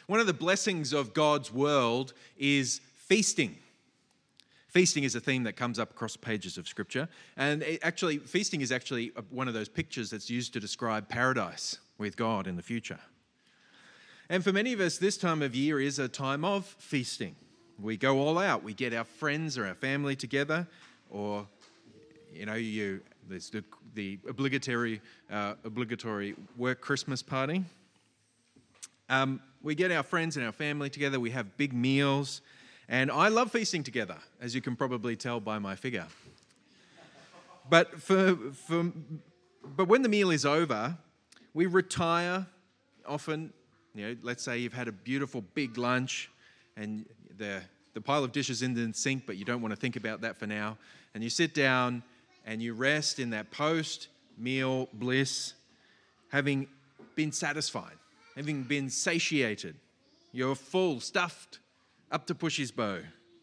One of the blessings of God's world is feasting. Feasting is a theme that comes up across pages of Scripture. And feasting is actually one of those pictures that's used to describe paradise with God in the future. And for many of us, this time of year is a time of feasting. We go all out. We get our friends or our family together, or, there's the obligatory work Christmas party. We get our friends and our family together. We have big meals. And I love feasting together, as you can probably tell by my figure. But when the meal is over, we retire often. Let's say you've had a beautiful big lunch and the pile of dishes in the sink, but you don't want to think about that for now. And you sit down and you rest in that post-meal bliss, having been satisfied, having been satiated. You're full, stuffed, up to Pushy's bow.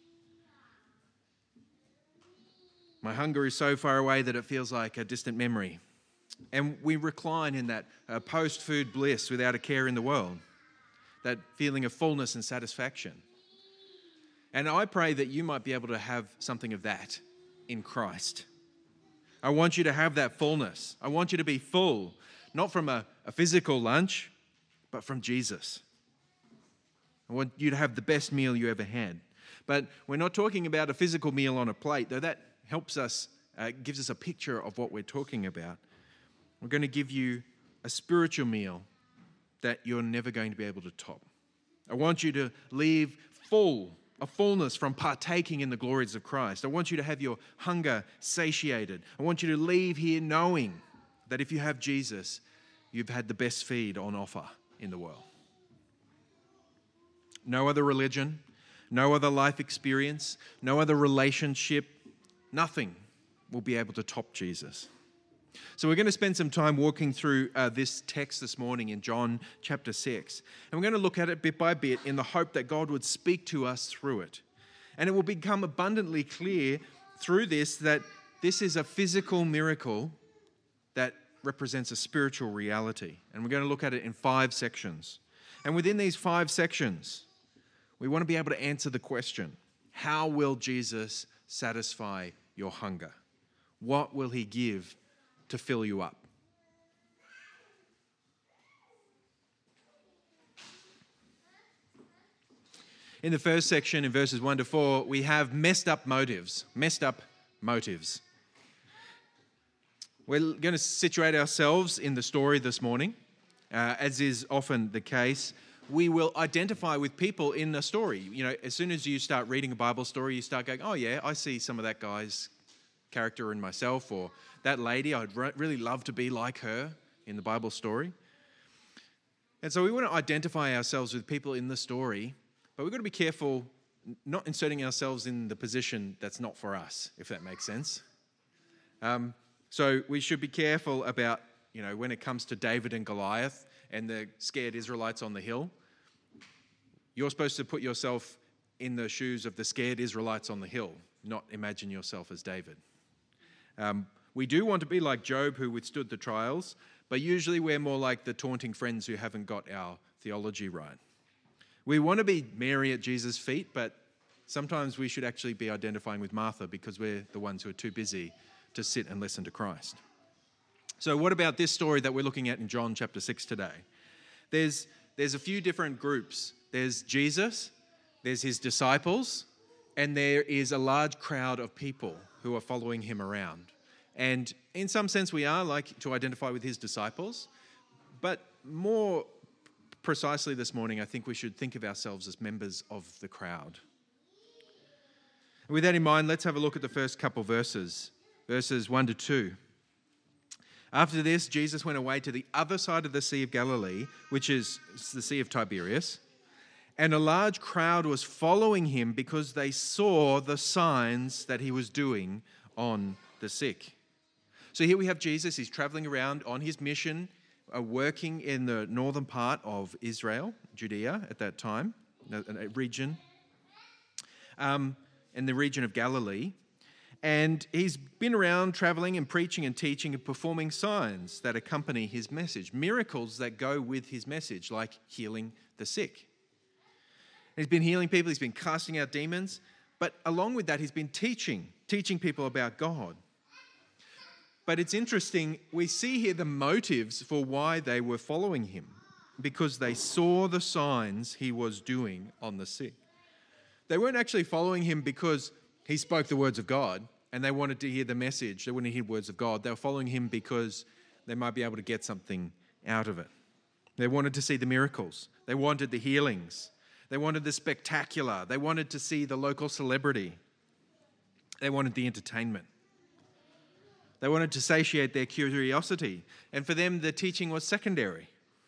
My hunger is so far away that it feels like a distant memory. And we recline in that post-food bliss without a care in the world, that feeling of fullness and satisfaction. And I pray that you might be able to have something of that in Christ. I want you to have that fullness. I want you to be full, not from a physical lunch, but from Jesus. I want you to have the best meal you ever had. But we're not talking about a physical meal on a plate, though that helps us, gives us a picture of what we're talking about. We're going to give you a spiritual meal that you're never going to be able to top. I want you to leave a fullness from partaking in the glories of Christ. I want you to have your hunger satiated. I want you to leave here knowing that if you have Jesus, you've had the best feed on offer in the world. No other religion, no other life experience, no other relationship, nothing will be able to top Jesus. So we're going to spend some time walking through this text this morning in John chapter 6. And we're going to look at it bit by bit in the hope that God would speak to us through it. And it will become abundantly clear through this that this is a physical miracle that represents a spiritual reality. And we're going to look at it in 5 sections. And within these 5 sections, we want to be able to answer the question, how will Jesus satisfy your hunger? What will he give to fill you up? In the first section, in verses 1 to 4, we have messed up motives. We're going to situate ourselves in the story this morning. As is often the case, we will identify with people in the story. As soon as you start reading a Bible story, you start going, oh yeah, I see some of that guy's character in myself, or that lady, I'd really love to be like her in the Bible story. And so we want to identify ourselves with people in the story, but we've got to be careful not inserting ourselves in the position that's not for us, if that makes sense. So we should be careful about, when it comes to David and Goliath and the scared Israelites on the hill, you're supposed to put yourself in the shoes of the scared Israelites on the hill, not imagine yourself as David. We do want to be like Job, who withstood the trials, but usually we're more like the taunting friends who haven't got our theology right. We want to be Mary at Jesus' feet, but sometimes we should actually be identifying with Martha because we're the ones who are too busy to sit and listen to Christ. So what about this story that we're looking at in John chapter 6 today? There's a few different groups. There's Jesus, there's his disciples, and there is a large crowd of people who are following him around. And in some sense, we are like to identify with his disciples, but more precisely this morning, I think we should think of ourselves as members of the crowd. With that in mind, let's have a look at the first couple verses 1 to 2. After this, Jesus went away to the other side of the Sea of Galilee, which is the Sea of Tiberias, and a large crowd was following him because they saw the signs that he was doing on the sick. So here we have Jesus. He's traveling around on his mission, working in the northern part of Israel, Judea at that time, a region, in the region of Galilee. And he's been around traveling and preaching and teaching and performing signs that accompany his message, miracles that go with his message, like healing the sick. He's been healing people, he's been casting out demons, but along with that, he's been teaching people about God. But it's interesting, we see here the motives for why they were following him, because they saw the signs he was doing on the sick. They weren't actually following him because he spoke the words of God and they wanted to hear the message. They wanted to hear words of God. They were following him because they might be able to get something out of it. They wanted to see the miracles. They wanted the healings. They wanted the spectacular. They wanted to see the local celebrity. They wanted the entertainment. They wanted to satiate their curiosity. And for them, the teaching was secondary.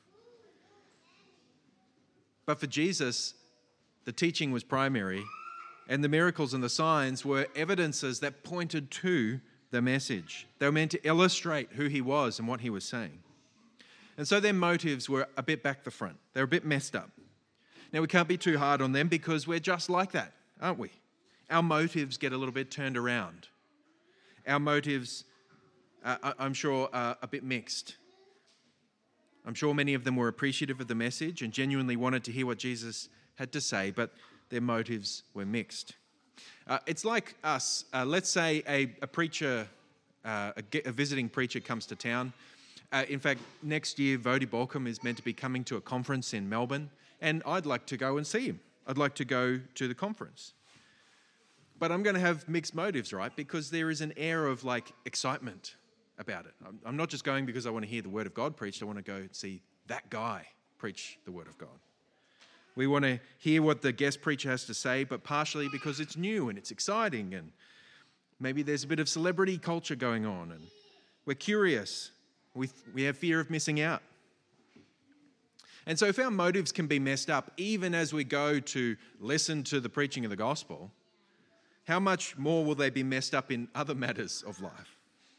But for Jesus, the teaching was primary, and the miracles and the signs were evidences that pointed to the message. They were meant to illustrate who he was and what he was saying. And so their motives were a bit back the front. They were a bit messed up. Now, we can't be too hard on them because we're just like that, aren't we? Our motives get a little bit turned around. Our motives, I'm sure, are a bit mixed. I'm sure many of them were appreciative of the message and genuinely wanted to hear what Jesus had to say, but their motives were mixed. It's like us. Let's say a preacher, a visiting preacher comes to town. In fact, next year, Vodi Balcom is meant to be coming to a conference in Melbourne, and I'd like to go and see him. I'd like to go to the conference. But I'm going to have mixed motives, right? Because there is an air of excitement about it. I'm not just going because I want to hear the word of God preached. I want to go see that guy preach the word of God. We want to hear what the guest preacher has to say, but partially because it's new and it's exciting, and maybe there's a bit of celebrity culture going on, and we're curious. We have fear of missing out. And so if our motives can be messed up, even as we go to listen to the preaching of the gospel, how much more will they be messed up in other matters of life?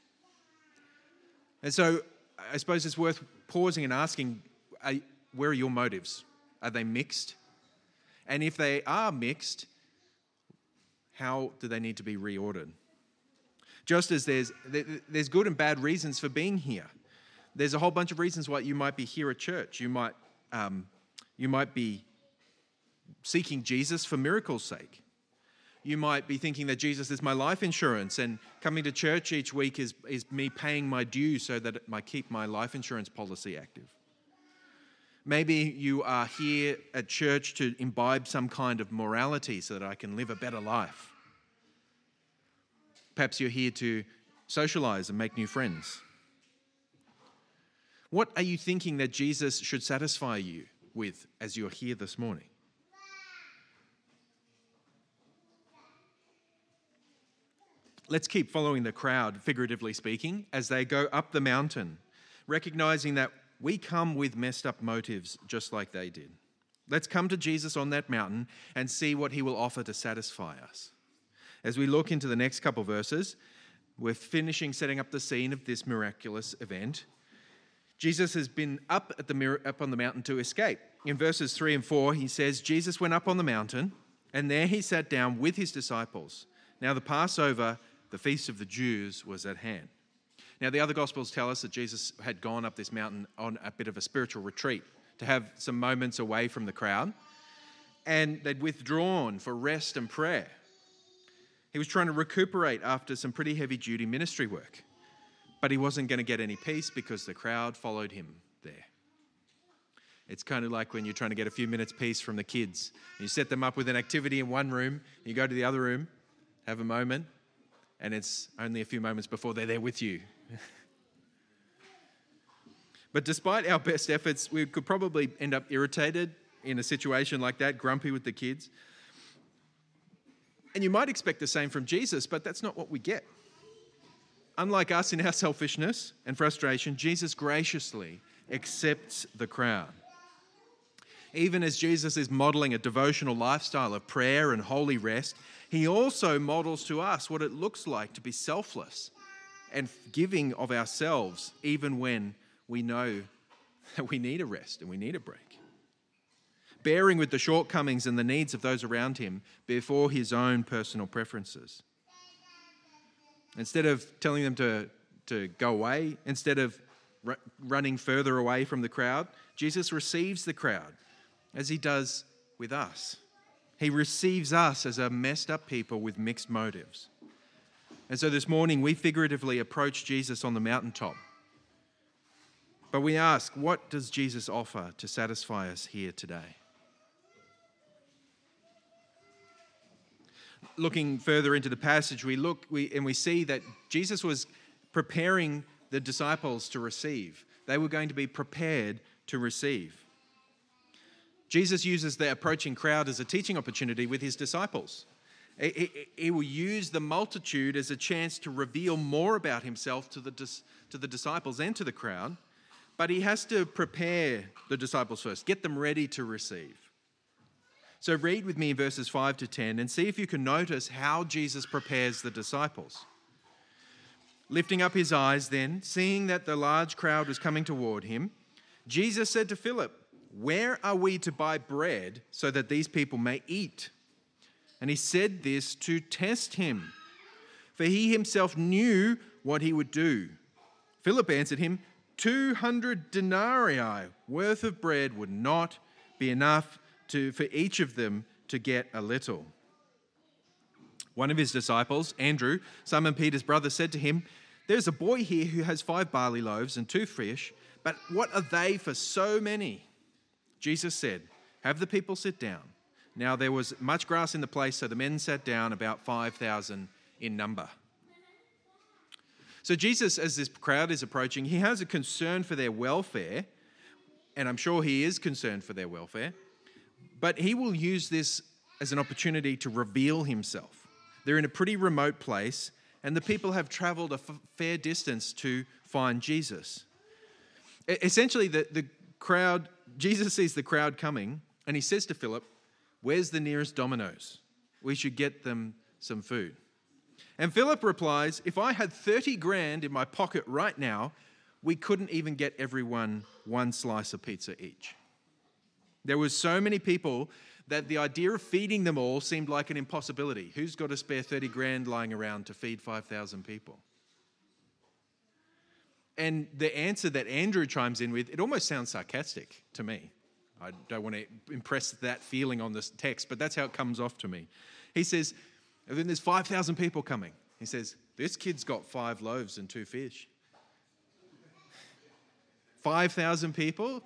And so I suppose it's worth pausing and asking, where are your motives? Are they mixed? And if they are mixed, how do they need to be reordered? Just as there's good and bad reasons for being here. There's a whole bunch of reasons why you might be here at church. You might be seeking Jesus for miracles' sake. You might be thinking that Jesus is my life insurance, and coming to church each week is me paying my due so that it might keep my life insurance policy active. Maybe you are here at church to imbibe some kind of morality so that I can live a better life. Perhaps you're here to socialize and make new friends. What are you thinking that Jesus should satisfy you with as you're here this morning? Let's keep following the crowd, figuratively speaking, as they go up the mountain, recognizing that we come with messed up motives just like they did. Let's come to Jesus on that mountain and see what he will offer to satisfy us. As we look into the next couple verses, we're finishing setting up the scene of this miraculous event. Jesus has been up on the mountain to escape. In verses 3 and 4, he says, Jesus went up on the mountain, and there he sat down with his disciples. Now the Passover, the feast of the Jews, was at hand. Now the other Gospels tell us that Jesus had gone up this mountain on a bit of a spiritual retreat to have some moments away from the crowd, and they'd withdrawn for rest and prayer. He was trying to recuperate after some pretty heavy-duty ministry work, but he wasn't going to get any peace because the crowd followed him there. It's kind of like when you're trying to get a few minutes peace from the kids. You set them up with an activity in one room, you go to the other room, have a moment, and it's only a few moments before they're there with you. But despite our best efforts, we could probably end up irritated in a situation like that, grumpy with the kids. And you might expect the same from Jesus, but that's not what we get. Unlike us in our selfishness and frustration, Jesus graciously accepts the crowd. Even as Jesus is modeling a devotional lifestyle of prayer and holy rest, he also models to us what it looks like to be selfless and giving of ourselves, even when we know that we need a rest and we need a break. Bearing with the shortcomings and the needs of those around him before his own personal preferences. Instead of telling them to go away, instead of running further away from the crowd, Jesus receives the crowd, as he does with us. He receives us as a messed up people with mixed motives. And so this morning we figuratively approach Jesus on the mountaintop. But we ask, what does Jesus offer to satisfy us here today? Looking further into the passage, we see that Jesus was preparing the disciples to receive. They were going to be prepared to receive. Jesus uses the approaching crowd as a teaching opportunity with his disciples. He will use the multitude as a chance to reveal more about himself to the disciples and to the crowd, but he has to prepare the disciples first, get them ready to receive. So read with me verses 5 to 10 and see if you can notice how Jesus prepares the disciples. Lifting up his eyes then, seeing that the large crowd was coming toward him, Jesus said to Philip, "Where are we to buy bread so that these people may eat?" And he said this to test him, for he himself knew what he would do. Philip answered him, 200 denarii worth of bread would not be enough for each of them to get a little. One of his disciples, Andrew, Simon Peter's brother, said to him, "There's a boy here who has 5 barley loaves and 2 fish, but what are they for so many?" Jesus said, "Have the people sit down." Now there was much grass in the place, so the men sat down, about 5,000 in number. So Jesus, as this crowd is approaching, he has a concern for their welfare, and I'm sure he is concerned for their welfare, but he will use this as an opportunity to reveal himself. They're in a pretty remote place, and the people have traveled a fair distance to find Jesus. Essentially, the crowd, Jesus sees the crowd coming, and he says to Philip, "Where's the nearest Domino's? We should get them some food." And Philip replies, "If I had 30 grand in my pocket right now, we couldn't even get everyone one slice of pizza each." There were so many people that the idea of feeding them all seemed like an impossibility. Who's got a spare 30 grand lying around to feed 5,000 people? And the answer that Andrew chimes in with, it almost sounds sarcastic to me. I don't want to impress that feeling on this text, but that's how it comes off to me. He says, and then there's 5,000 people coming. He says, this kid's got 5 loaves and 2 fish. 5,000 people?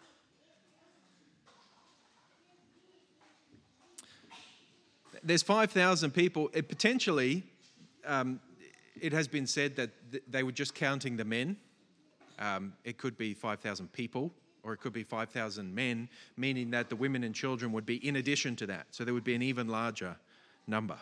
There's 5,000 people. Potentially, it has been said that they were just counting the men. It could be 5,000 people, or it could be 5,000 men, meaning that the women and children would be in addition to that. So there would be an even larger number.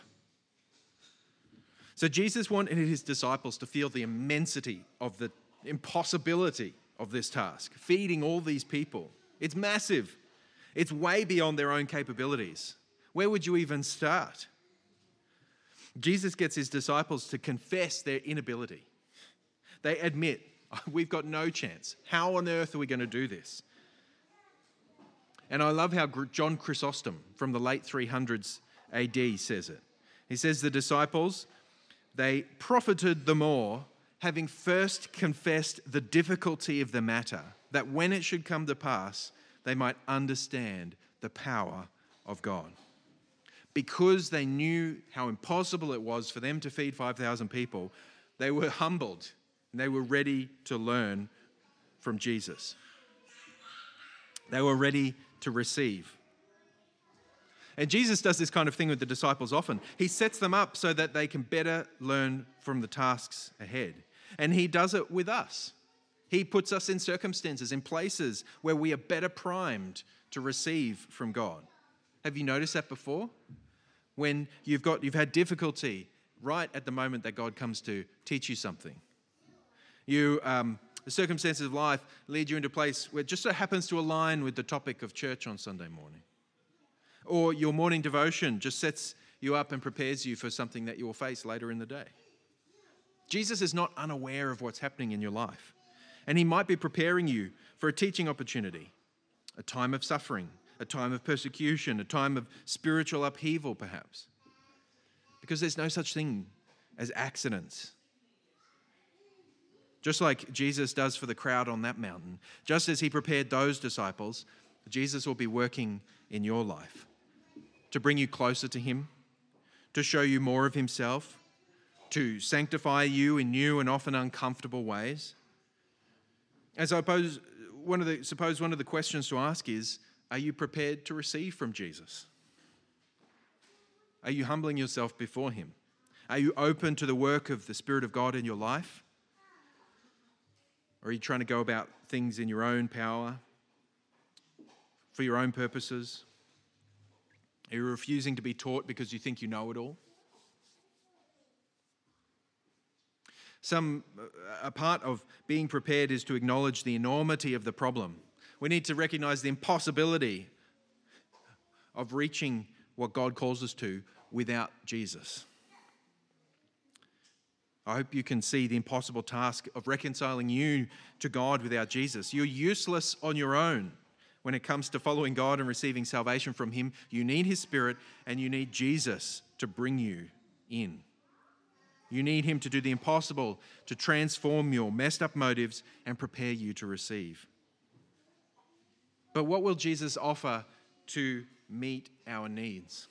So Jesus wanted his disciples to feel the immensity of the impossibility of this task, feeding all these people. It's massive. It's way beyond their own capabilities. Where would you even start? Jesus gets his disciples to confess their inability. They admit, we've got no chance. How on earth are we going to do this? And I love how John Chrysostom from the late 300s AD says it. He says the disciples, they profited the more, having first confessed the difficulty of the matter, that when it should come to pass, they might understand the power of God. Because they knew how impossible it was for them to feed 5,000 people, they were humbled and they were ready to learn from Jesus. They were ready to receive. And Jesus does this kind of thing with the disciples often. He sets them up so that they can better learn from the tasks ahead. And he does it with us. He puts us in circumstances, in places where we are better primed to receive from God. Have you noticed that before? When you've had difficulty right at the moment that God comes to teach you something. The circumstances of life lead you into a place where it just so happens to align with the topic of church on Sunday morning. Or your morning devotion just sets you up and prepares you for something that you will face later in the day. Jesus is not unaware of what's happening in your life. And he might be preparing you for a teaching opportunity, a time of suffering, a time of persecution, a time of spiritual upheaval, perhaps. Because there's no such thing as accidents. Just like Jesus does for the crowd on that mountain, just as he prepared those disciples, Jesus will be working in your life. to bring you closer to him, to show you more of himself, to sanctify you in new and often uncomfortable ways. And so suppose one of the questions to ask is, are you prepared to receive from Jesus? Are you humbling yourself before him? Are you open to the work of the Spirit of God in your life? Or are you trying to go about things in your own power, for your own purposes? Are you refusing to be taught because you think you know it all? A part of being prepared is to acknowledge the enormity of the problem. We need to recognize the impossibility of reaching what God calls us to without Jesus. I hope you can see the impossible task of reconciling you to God without Jesus. You're useless on your own when it comes to following God and receiving salvation from him. You need his Spirit and you need Jesus to bring you in. You need him to do the impossible, to transform your messed up motives and prepare you to receive. But what will Jesus offer to meet our needs?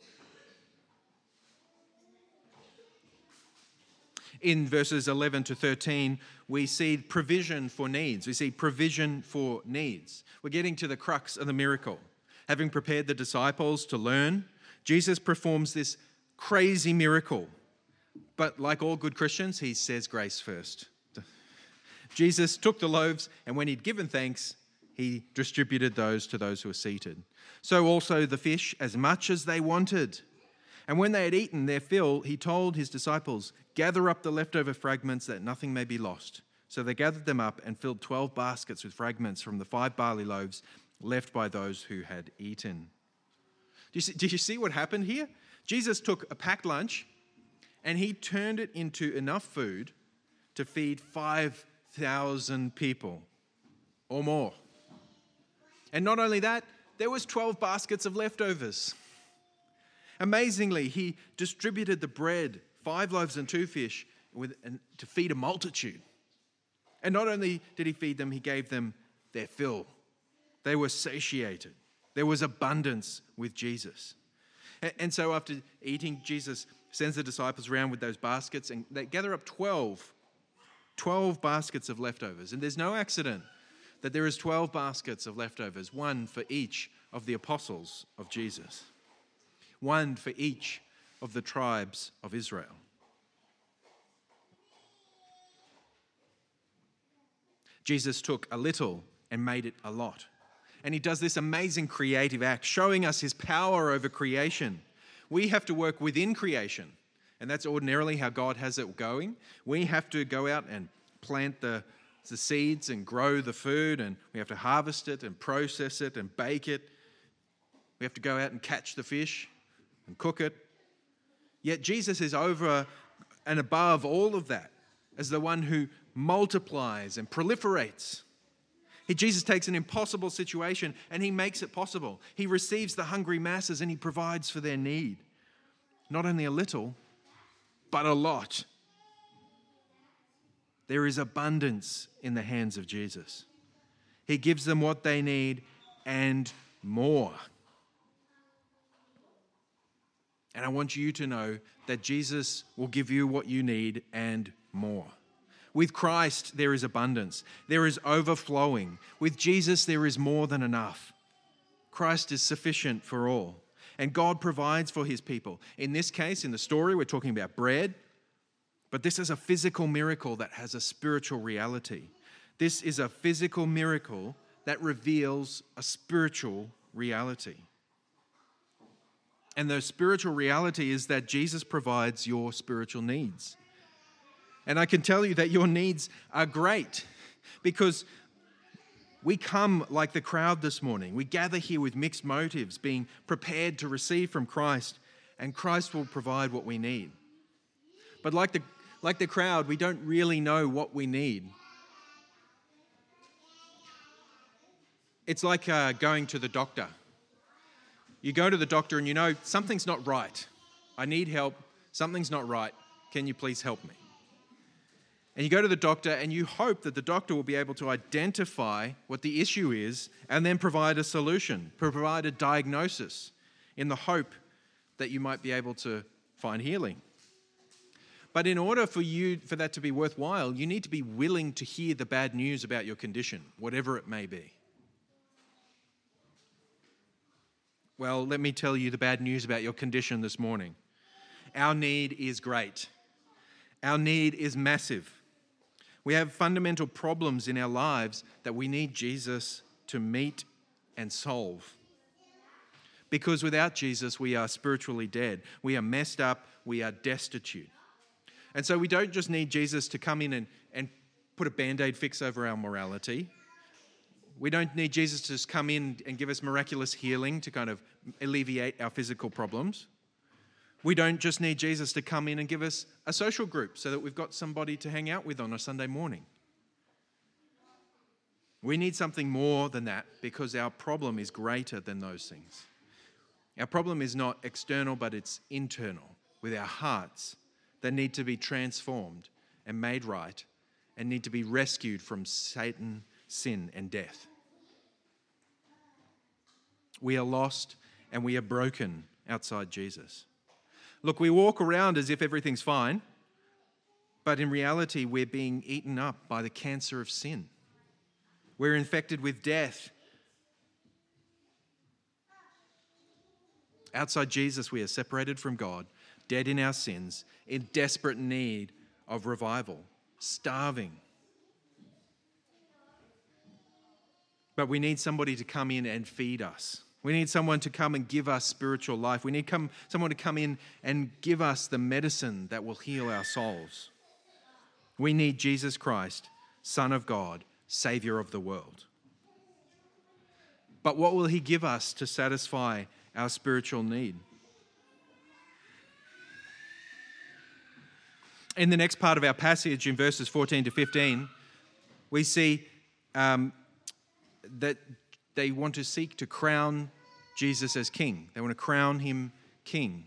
In verses 11 to 13, we see provision for needs. We see provision for needs. We're getting to the crux of the miracle. Having prepared the disciples to learn, Jesus performs this crazy miracle. But like all good Christians, he says grace first. Jesus took the loaves, and when he'd given thanks, he distributed those to those who were seated. So also the fish, as much as they wanted. And when they had eaten their fill, he told his disciples, "Gather up the leftover fragments that nothing may be lost." So they gathered them up and filled 12 baskets with fragments from the 5 barley loaves left by those who had eaten. Did you see what happened here? Jesus took a packed lunch and he turned it into enough food to feed 5,000 people or more. And not only that, there was 12 baskets of leftovers. Amazingly, he distributed the bread, 5 loaves and 2 fish, to feed a multitude. And not only did he feed them, he gave them their fill. They were satiated. There was abundance with Jesus. And so after eating, Jesus sends the disciples around with those baskets, and they gather up 12 baskets of leftovers. And there's no accident that there is 12 baskets of leftovers, one for each of the apostles of Jesus. One for each of the tribes of Israel. Jesus took a little and made it a lot. And he does this amazing creative act, showing us his power over creation. We have to work within creation, and that's ordinarily how God has it going. We have to go out and plant the seeds and grow the food, and we have to harvest it and process it and bake it. We have to go out and catch the fish and cook it. Yet Jesus is over and above all of that as the one who multiplies and proliferates. Jesus takes an impossible situation and he makes it possible. He receives the hungry masses and he provides for their need. Not only a little, but a lot. There is abundance in the hands of Jesus. He gives them what they need and more. And I want you to know that Jesus will give you what you need and more. With Christ, there is abundance. There is overflowing. With Jesus, there is more than enough. Christ is sufficient for all. And God provides for his people. In this case, in the story, we're talking about bread. But this is a physical miracle that has a spiritual reality. This is a physical miracle that reveals a spiritual reality. And the spiritual reality is that Jesus provides your spiritual needs. And I can tell you that your needs are great because we come like the crowd this morning. We gather here with mixed motives, being prepared to receive from Christ, and Christ will provide what we need. But like the crowd, we don't really know what we need. It's like going to the doctor. You go to the doctor and you know something's not right. I need help. Something's not right. Can you please help me? And you go to the doctor and you hope that the doctor will be able to identify what the issue is and then provide a solution, provide a diagnosis. in the hope that you might be able to find healing. But in order for that to be worthwhile, you need to be willing to hear the bad news about your condition, whatever it may be. Well, let me tell you the bad news about your condition this morning. Our need is great. Our need is massive. We have fundamental problems in our lives that we need Jesus to meet and solve. Because without Jesus, we are spiritually dead. We are messed up. We are destitute. And so we don't just need Jesus to come in and put a Band-Aid fix over our morality. We don't need Jesus to just come in and give us miraculous healing to kind of alleviate our physical problems. We don't just need Jesus to come in and give us a social group so that we've got somebody to hang out with on a Sunday morning. We need something more than that because our problem is greater than those things. Our problem is not external, but it's internal, with our hearts that need to be transformed and made right and need to be rescued from Satan, sin, and death. We are lost and we are broken outside Jesus. Look, we walk around as if everything's fine, but in reality, we're being eaten up by the cancer of sin. We're infected with death. Outside Jesus, we are separated from God, dead in our sins, in desperate need of revival, starving. But we need somebody to come in and feed us. We need someone to come and give us spiritual life. We need someone to come in and give us the medicine that will heal our souls. We need Jesus Christ, Son of God, Savior of the world. But what will he give us to satisfy our spiritual need? In the next part of our passage, in verses 14 to 15, we see that they want to seek to crown Jesus as king. They want to crown him king.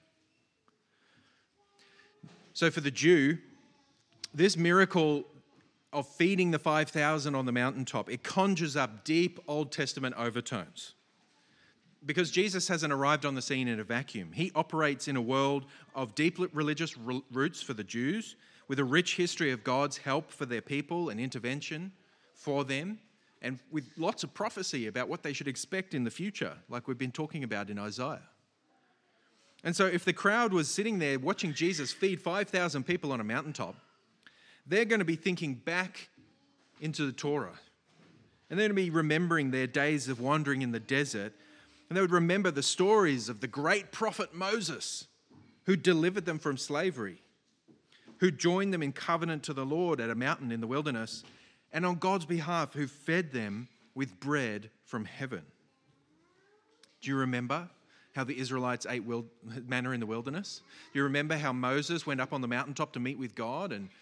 So for the Jew, this miracle of feeding the 5,000 on the mountaintop, it conjures up deep Old Testament overtones. Because Jesus hasn't arrived on the scene in a vacuum. He operates in a world of deep religious roots for the Jews, with a rich history of God's help for their people and intervention for them, and with lots of prophecy about what they should expect in the future, like we've been talking about in Isaiah. And so if the crowd was sitting there watching Jesus feed 5,000 people on a mountaintop, they're going to be thinking back into the Torah. And they're going to be remembering their days of wandering in the desert. And they would remember the stories of the great prophet Moses, who delivered them from slavery, who joined them in covenant to the Lord at a mountain in the wilderness, and on God's behalf, who fed them with bread from heaven. Do you remember how the Israelites ate manna in the wilderness? Do you remember how Moses went up on the mountaintop to meet with God and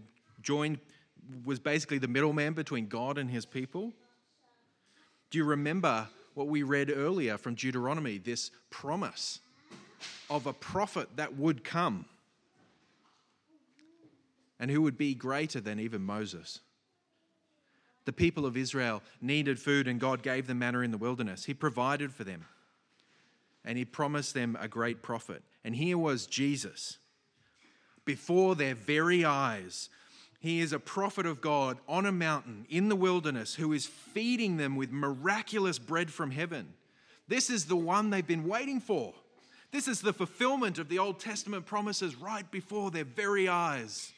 was basically the middleman between God and his people? Do you remember what we read earlier from Deuteronomy, this promise of a prophet that would come and who would be greater than even Moses? The people of Israel needed food and God gave them manna in the wilderness. He provided for them and he promised them a great prophet. And here was Jesus before their very eyes. He is a prophet of God on a mountain in the wilderness who is feeding them with miraculous bread from heaven. This is the one they've been waiting for. This is the fulfillment of the Old Testament promises right before their very eyes.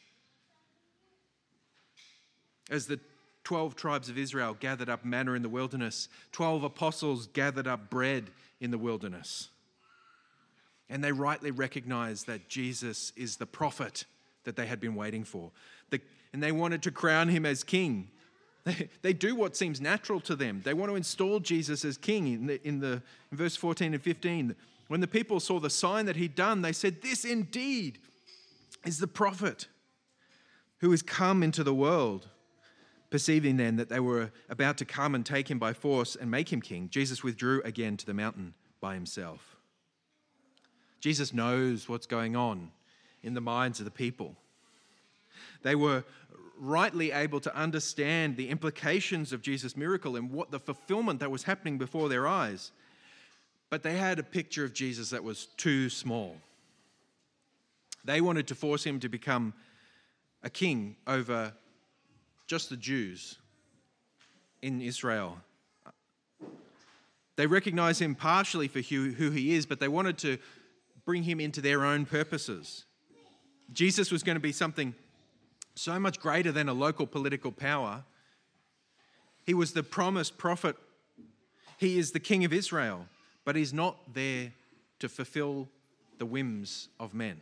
As the 12 tribes of Israel gathered up manna in the wilderness, 12 apostles gathered up bread in the wilderness. And they rightly recognized that Jesus is the prophet that they had been waiting for. And they wanted to crown him as king. They do what seems natural to them. They want to install Jesus as king. In verse 14 and 15, when the people saw the sign that he'd done, they said, "This indeed is the prophet who has come into the world." Perceiving then that they were about to come and take him by force and make him king, Jesus withdrew again to the mountain by himself. Jesus knows what's going on in the minds of the people. They were rightly able to understand the implications of Jesus' miracle and what the fulfillment that was happening before their eyes. But they had a picture of Jesus that was too small. They wanted to force him to become a king over just the Jews in Israel. They recognized him partially for who he is, but they wanted to bring him into their own purposes. Jesus was going to be something so much greater than a local political power. He was the promised prophet. He is the king of Israel, but he's not there to fulfill the whims of men.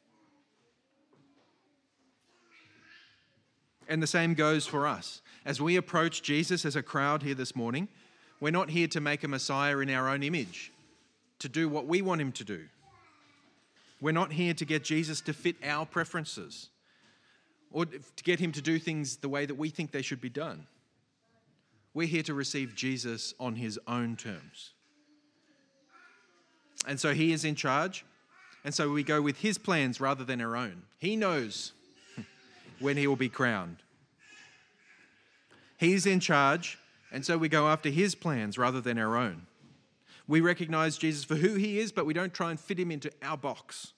And the same goes for us. As we approach Jesus as a crowd here this morning, we're not here to make a Messiah in our own image, to do what we want him to do. We're not here to get Jesus to fit our preferences or to get him to do things the way that we think they should be done. We're here to receive Jesus on his own terms. And so he is in charge, and so we go with his plans rather than our own. He knows when he will be crowned. He's in charge, and so we go after his plans rather than our own. We recognize Jesus for who he is, but we don't try and fit him into our box.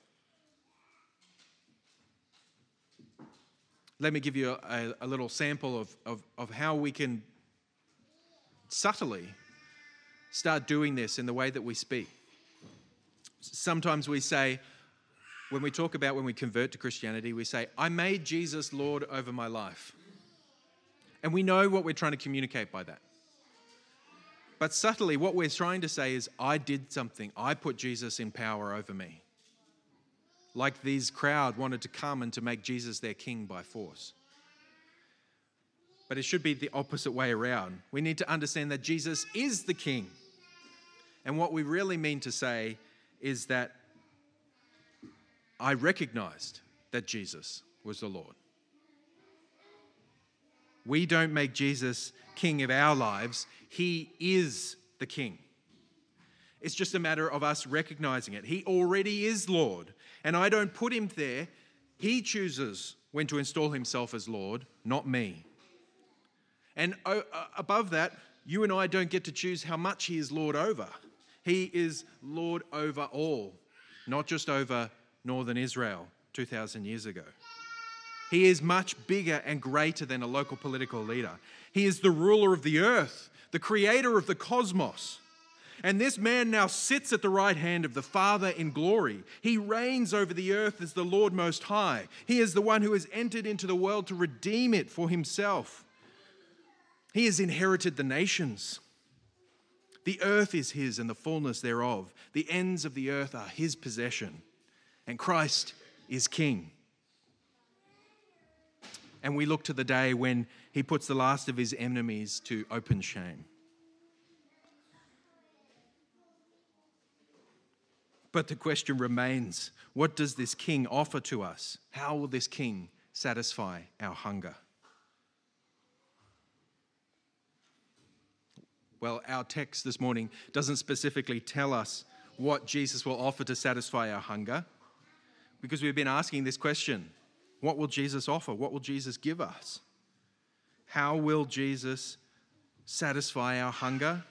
Let me give you a little sample of how we can subtly start doing this in the way that we speak. Sometimes we say, when we talk about when we convert to Christianity, we say, I made Jesus Lord over my life. And we know what we're trying to communicate by that. But subtly, what we're trying to say is, I did something. I put Jesus in power over me. Like these crowd wanted to come and to make Jesus their king by force. But it should be the opposite way around. We need to understand that Jesus is the king. And what we really mean to say is that I recognized that Jesus was the Lord. We don't make Jesus king of our lives. He is the king. It's just a matter of us recognizing it. He already is Lord. And I don't put him there. He chooses when to install himself as Lord, not me. And above that, you and I don't get to choose how much he is Lord over. He is Lord over all, not just over northern Israel 2,000 years ago. He is much bigger and greater than a local political leader. He is the ruler of the earth, the creator of the cosmos. And this man now sits at the right hand of the Father in glory. He reigns over the earth as the Lord Most High. He is the one who has entered into the world to redeem it for himself. He has inherited the nations. The earth is his and the fullness thereof. The ends of the earth are his possession. And Christ is king. And we look to the day when he puts the last of his enemies to open shame. But the question remains, what does this king offer to us? How will this king satisfy our hunger? Well, our text this morning doesn't specifically tell us what Jesus will offer to satisfy our hunger, because we've been asking this question. What will Jesus offer? What will Jesus give us? How will Jesus satisfy our hunger?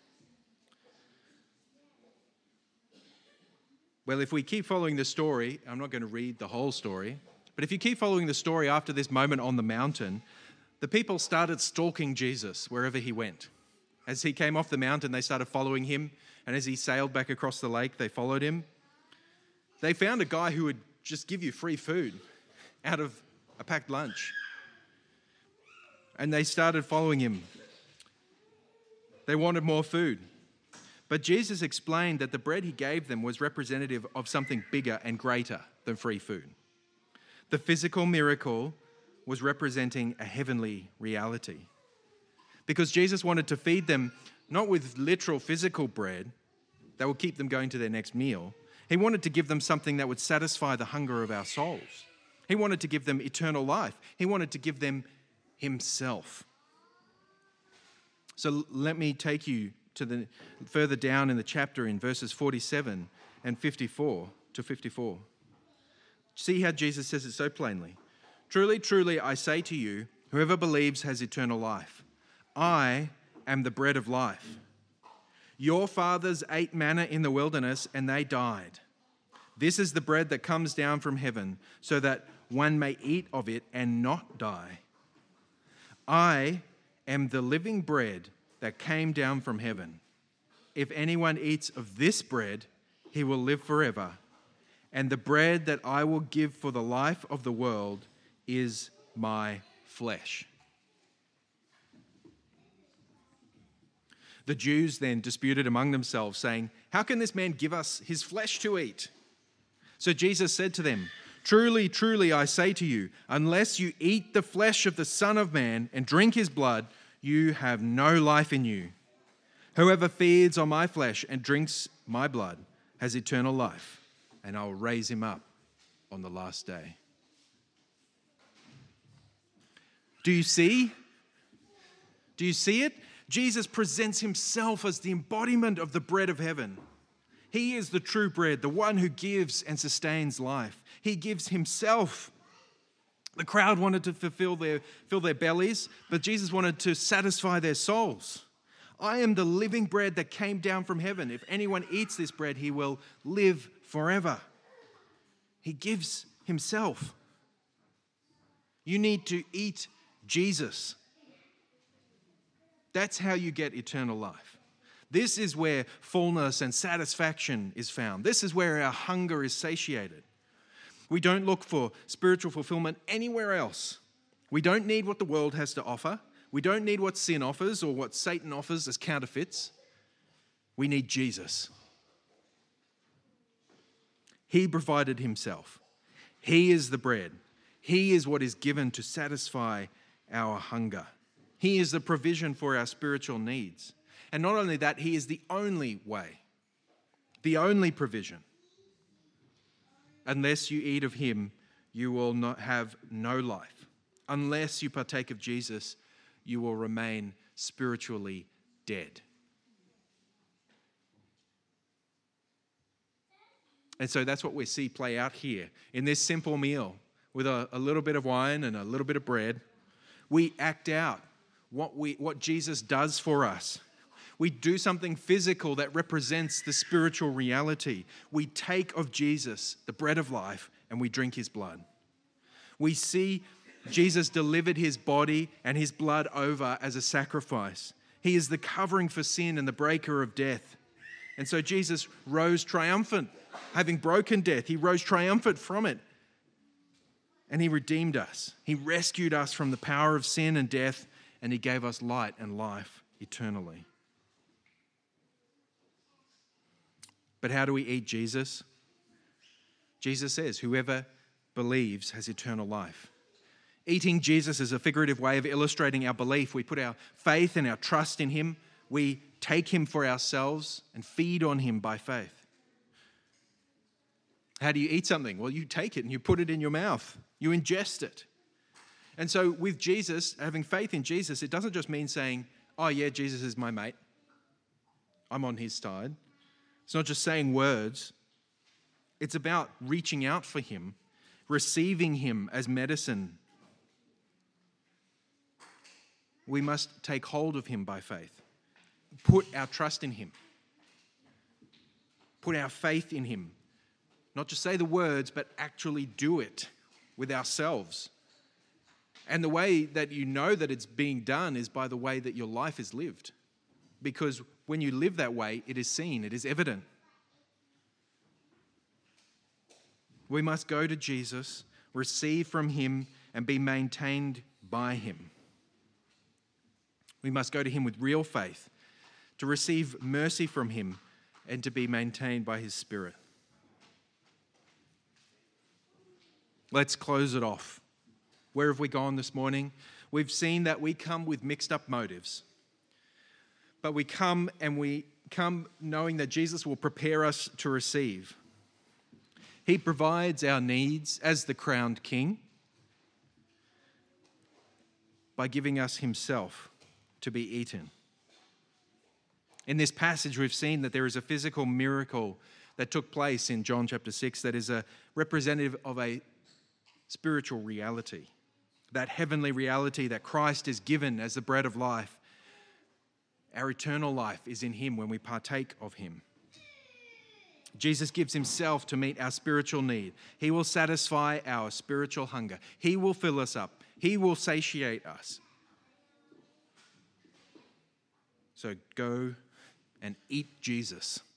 Well, if we keep following the story, I'm not going to read the whole story, but if you keep following the story after this moment on the mountain, the people started stalking Jesus wherever he went. As he came off the mountain, they started following him, and as he sailed back across the lake, they followed him. They found a guy who would just give you free food out of a packed lunch. And they started following him. They wanted more food. But Jesus explained that the bread he gave them was representative of something bigger and greater than free food. The physical miracle was representing a heavenly reality. Because Jesus wanted to feed them not with literal physical bread that would keep them going to their next meal. He wanted to give them something that would satisfy the hunger of our souls. He wanted to give them eternal life. He wanted to give them himself. So let me take you to the further down in the chapter in verses 47 and 54 to 54. See how Jesus says it so plainly. Truly, truly, I say to you, whoever believes has eternal life. I am the bread of life. Your fathers ate manna in the wilderness and they died. This is the bread that comes down from heaven, so that one may eat of it and not die. I am the living bread that came down from heaven. If anyone eats of this bread, he will live forever. And the bread that I will give for the life of the world is my flesh. The Jews then disputed among themselves, saying, how can this man give us his flesh to eat? So Jesus said to them, truly, truly, I say to you, unless you eat the flesh of the Son of Man and drink his blood, you have no life in you. Whoever feeds on my flesh and drinks my blood has eternal life, and I will raise him up on the last day. Do you see? Do you see it? Jesus presents himself as the embodiment of the bread of heaven. He is the true bread, the one who gives and sustains life. He gives himself. The crowd wanted to fill their bellies, but Jesus wanted to satisfy their souls. I am the living bread that came down from heaven. If anyone eats this bread, he will live forever. He gives himself. You need to eat Jesus. That's how you get eternal life. This is where fullness and satisfaction is found. This is where our hunger is satiated. We don't look for spiritual fulfillment anywhere else. We don't need what the world has to offer. We don't need what sin offers or what Satan offers as counterfeits. We need Jesus. He provided himself. He is the bread. He is what is given to satisfy our hunger. He is the provision for our spiritual needs. And not only that, he is the only way, the only provision. Unless you eat of him, you will not have no life. Unless you partake of Jesus, you will remain spiritually dead. And so that's what we see play out here in this simple meal with a little bit of wine and a little bit of bread. We act out what Jesus does for us. We do something physical that represents the spiritual reality. We take of Jesus, the bread of life, and we drink his blood. We see Jesus delivered his body and his blood over as a sacrifice. He is the covering for sin and the breaker of death. And so Jesus rose triumphant, having broken death. He rose triumphant from it. And he redeemed us. He rescued us from the power of sin and death, and he gave us light and life eternally. But how do we eat Jesus? Jesus says, whoever believes has eternal life. Eating Jesus is a figurative way of illustrating our belief. We put our faith and our trust in him. We take him for ourselves and feed on him by faith. How do you eat something? Well, you take it and you put it in your mouth. You ingest it. And so with Jesus, having faith in Jesus, it doesn't just mean saying, oh yeah, Jesus is my mate. I'm on his side. It's not just saying words. It's about reaching out for him, receiving him as medicine. We must take hold of him by faith. Put our trust in him. Put our faith in him. Not just say the words, but actually do it with ourselves. And the way that you know that it's being done is by the way that your life is lived. Because when you live that way, it is seen, it is evident. We must go to Jesus, receive from him, and be maintained by him. We must go to him with real faith, to receive mercy from him, and to be maintained by his Spirit. Let's close it off. Where have we gone this morning? We've seen that we come with mixed up motives. But we come knowing that Jesus will prepare us to receive. He provides our needs as the crowned king by giving us himself to be eaten. In this passage, we've seen that there is a physical miracle that took place in John chapter 6 that is a representative of a spiritual reality, that heavenly reality that Christ is given as the bread of life Our eternal life is in him when we partake of him. Jesus gives himself to meet our spiritual need. He will satisfy our spiritual hunger. He will fill us up. He will satiate us. So go and eat Jesus.